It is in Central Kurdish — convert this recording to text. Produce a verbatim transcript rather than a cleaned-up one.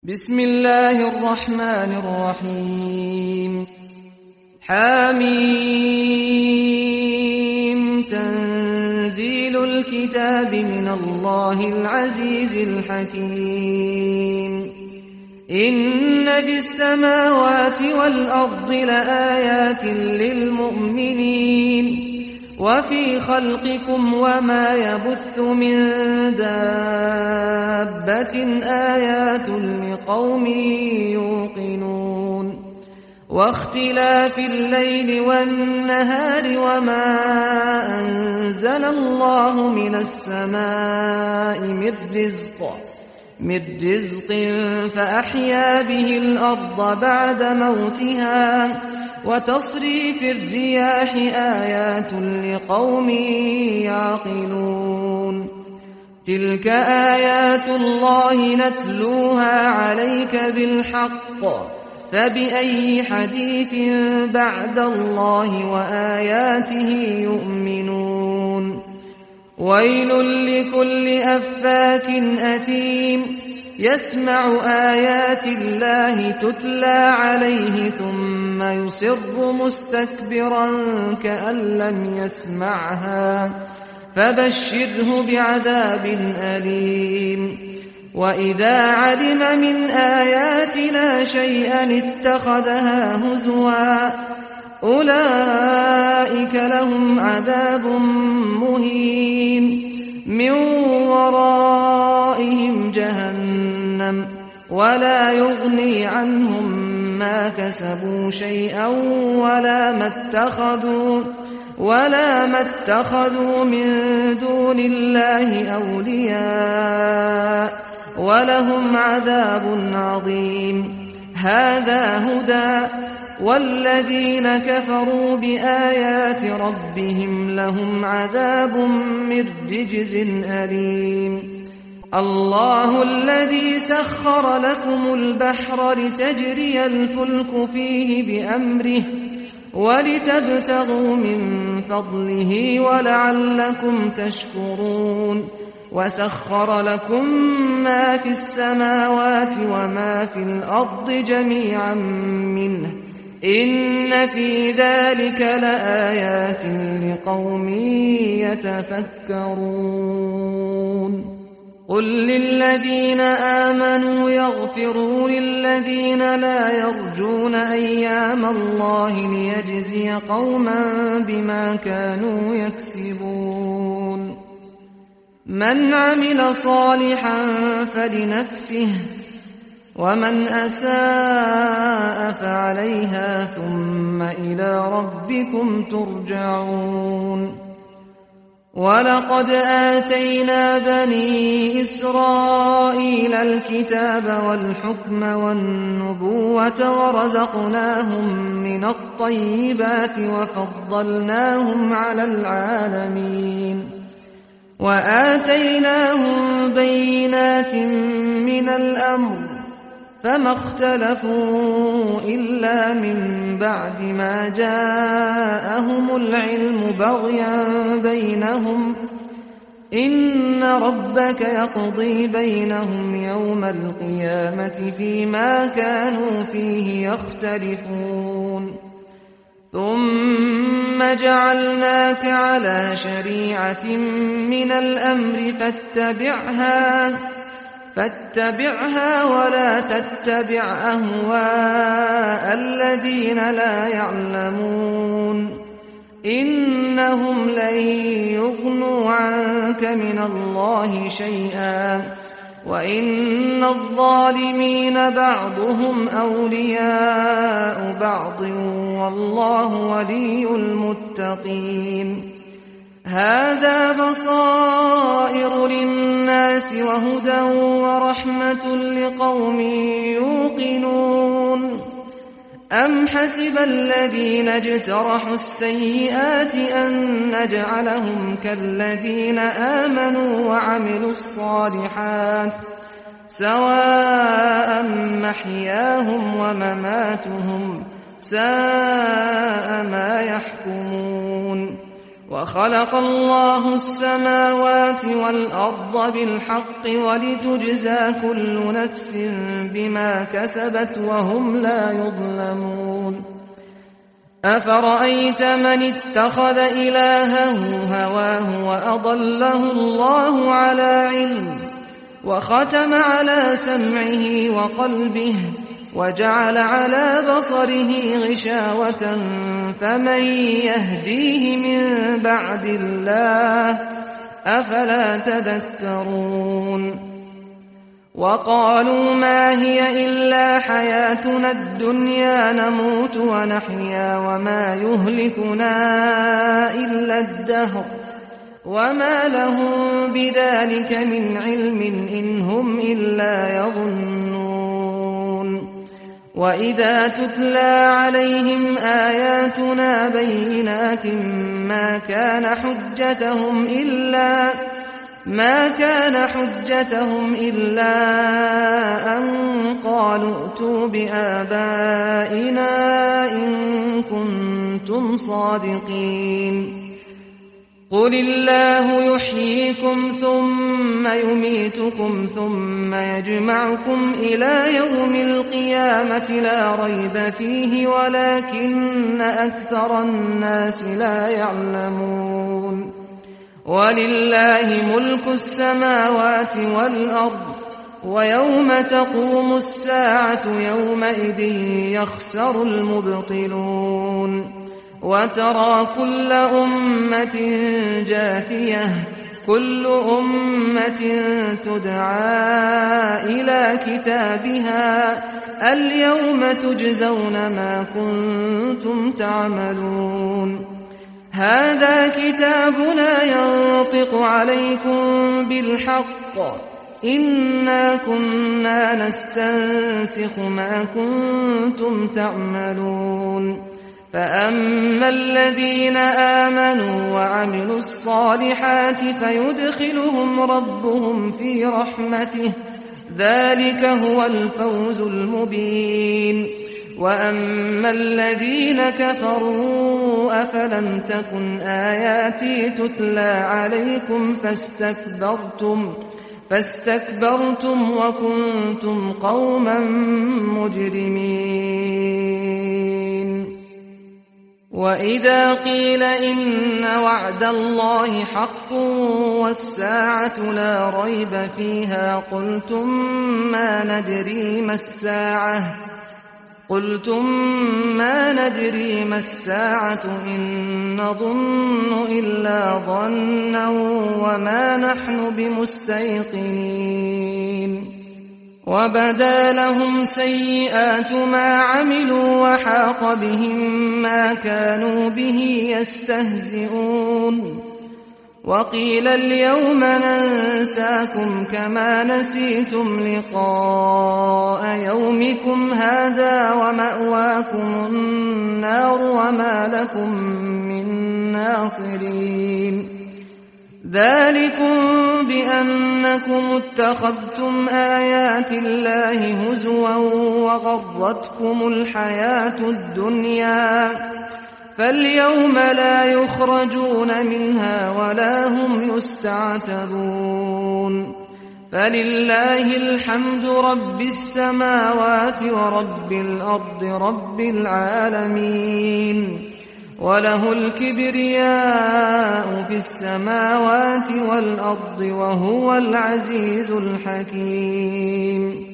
بسم الله الرحمن الرحيم حميم تنزيل الكتاب من الله العزيز الحكيم إن في السماوات والأرض لآيات للمؤمنين وفي خلقكم وما يبث من دابة آيات لقوم يوقنون واختلاف الليل والنهار وما أنزل الله من السماء من رزق من رزق فأحيا به الأرض بعد موتها وتصريف الرياح آيات لقوم يعقلون تلك آيات الله نتلوها عليك بالحق فبأي حديث بعد الله وآياته يؤمنون ويل لكل أفاك أثيم يسمع آيات الله تتلى عليه ثم يصر مستكبرا كأن لم يسمعها فبشره بعذاب أليم وإذا علم من آياتنا شيئا اتخذها هزوا أولئك لهم عذاب مهين من ورائهم جهنم ولا يغني عنهم ما كسبوا شيئا ولا ما اتخذوا ولا ما اتخذوا من دون الله أولياء ولهم عذاب عظيم هذا هدى والذين كفروا بآيات ربهم لهم عذاب من رجز أليم الله الذي سخر لكم البحر لتجري الفلك فيه بأمره ولتبتغوا من فضله ولعلكم تشكرون وسخر لكم ما في السماوات وما في الأرض جميعا منه إن في ذلك لآيات لقوم يتفكرون قل للذين آمنوا يغفروا للذين لا يرجون أيام الله ليجزي قوما بما كانوا يكسبون من عمل صالحا فلنفسه ومن أساء فعليها ثم إلى ربكم ترجعون ولقد آتينا بني إسرائيل الكتاب والحكم والنبوة ورزقناهم من الطيبات وفضلناهم على العالمين وآتيناهم بينات من الأمر فما اختلفوا إلا من بعد ما جاءهم العلم بغيا بينهم إن ربك يقضي بينهم يوم القيامة فيما كانوا فيه يختلفون ثم جعلناك على شريعة من الأمر فاتبعها فاتبعها ولا تتبع أهواء الذين لا يعلمون إنهم لن يغنوا عنك من الله شيئا وإن الظالمين بعضهم أولياء بعض والله ولي المتقين هذا بصائر للناس وهدى ورحمة لقوم يوقنون أم حسب الذين اجترحوا السيئات أن نجعلهم كالذين آمنوا وعملوا الصالحات سواء محياهم ومماتهم ساء ما يحكمون وخلق الله السماوات والأرض بالحق ولتجزى كل نفس بما كسبت وهم لا يظلمون أفرأيت من اتخذ إلهه هواه وأضله الله على علم وختم على سمعه وقلبه وجعل على بصره غشاوة فمن يهديه من بعد الله أفلا تذكرون وقالوا ما هي إلا حياتنا الدنيا نموت ونحيا وما يهلكنا إلا الدهر وما لهم بذلك من علم إن هم إلا يظنون وإذا تتلى عليهم آياتنا بينات ما كان حجتهم إلا ما كان حجتهم إلا أن قالوا ائتوا بآبائنا إن كنتم صادقين قل الله يحييكم ثم يميتكم ثم يجمعكم إلى يوم القيامة لا ريب فيه ولكن أكثر الناس لا يعلمون ولله ملك السماوات والأرض ويوم تقوم الساعة يومئذ يخسر المبطلون وترى كل أمة جاثية كل أمة تدعى إلى كتابها اليوم تجزون ما كنتم تعملون هذا كتابنا ينطق عليكم بالحق إنا كنا نستنسخ ما كنتم تعملون فأما الذين آمنوا وعملوا الصالحات فيدخلهم ربهم في رحمته ذلك هو الفوز المبين وأما الذين كفروا أفلم تكن آياتي تتلى عليكم فاستكبرتم فاستكبرتم وكنتم قوما مجرمين وإذا قيل إن وعد الله حق والساعة لا ريب فيها قلتم ما ندري ما الساعة قلتم ما ندري ما الساعة إن نظن إلا ظنا وما نحن بمستيقنين وبدا لهم سيئات ما عملوا وحاق بهم ما كانوا به يستهزئون وقيل اليوم ننساكم كما نسيتم لقاء يومكم هذا ومأواكم النار وما لكم من ناصرين ذلكم بأنكم اتخذتم آيات الله هزوا وغرتكم الحياة الدنيا فاليوم لا يخرجون منها ولا هم يستعتبون فلله الحمد رب السماوات ورب الأرض رب العالمين وله الكبرياء في السماوات والأرض وهو العزيز الحكيم